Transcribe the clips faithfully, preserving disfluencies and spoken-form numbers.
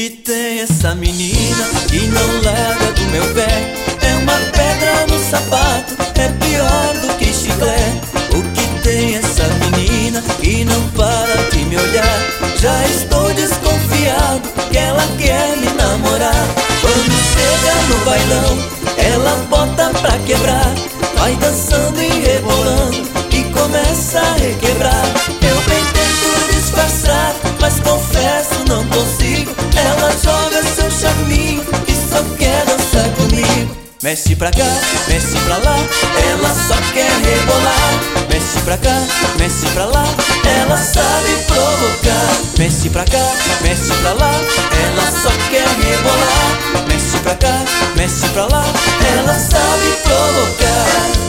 que tem essa menina que não larga do meu pé? É uma pedra no sapato, é pior do que chiclete. O que tem essa menina que não para de me olhar? Já estou desconfiado que ela quer me namorar. Quando chega no bailão, ela bota pra quebrar, vai dançando e rebolando e começa a requebrar. Eu bem tento disfarçar, mas confesso não consigo. Ela joga seu charminho e só quer dançar comigo. Mexe pra cá, mexe pra lá, ela só quer rebolar. Mexe pra cá, mexe pra lá, ela sabe provocar. Mexe pra cá, mexe pra lá, ela só quer rebolar. Mexe pra cá, mexe pra lá, ela sabe provocar.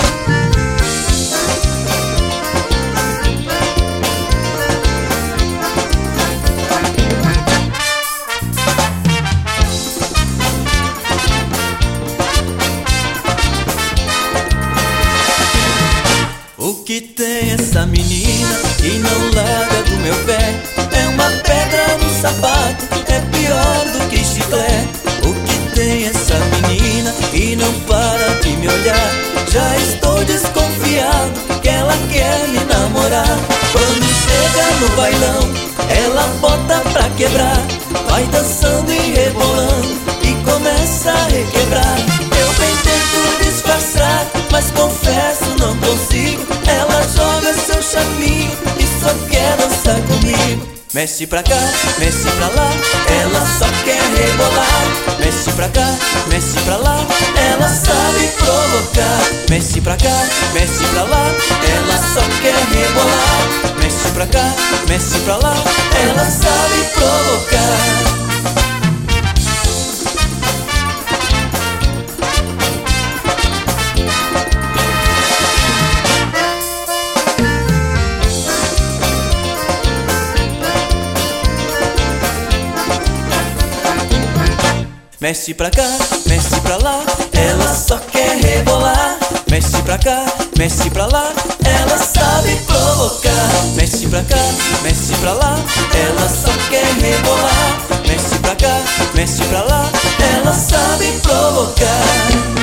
O que tem essa menina que não larga do meu pé? É uma pedra no sapato, é pior do que chiclete. O que tem essa menina que não para de me olhar? Já estou desconfiado que ela quer me namorar. Quando chega no bailão, ela bota pra quebrar, vai dançando e rebolando e começa a requebrar. Eu bem tento disfarçar, mas confesso não consigo. Ela joga seu charminho e só quer dançar comigo. Mexe pra cá, mexe pra lá, ela só quer rebolar. Mexe pra cá, mexe pra lá, ela sabe provocar. Mexe pra cá, mexe pra lá, ela só quer rebolar. Mexe pra cá, mexe pra lá, ela sabe provocar. Mexe pra cá, mexe pra lá, ela só quer rebolar. Mexe pra cá, mexe pra lá, ela sabe provocar. Mexe pra cá, mexe pra lá, ela só quer rebolar. Mexe pra cá, mexe pra lá, ela sabe provocar.